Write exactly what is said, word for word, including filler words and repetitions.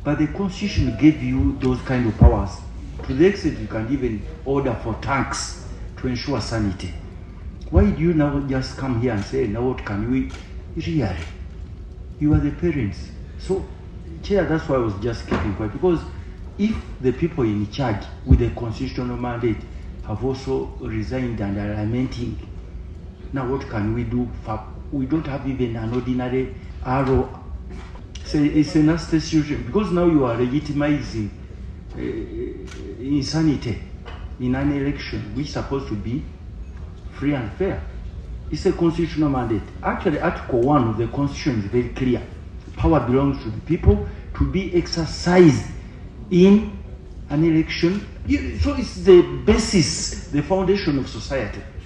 But the Constitution gave you those kind of powers. To the extent you can even order for tanks to ensure sanity. Why do you now just come here and say, now what can we really? You are the parents. So, Chair, that's why I was just keeping quiet. Because if the people in charge with the constitutional mandate have also resigned and are lamenting, now what can we do? For, we don't have even an ordinary arrow. So it's a nasty situation, because now you are legitimizing uh, insanity in an election which is supposed to be free and fair. It's a constitutional mandate. Actually, Article one of the Constitution is very clear. Power belongs to the people to be exercised in an election. So it's the basis, the foundation of society.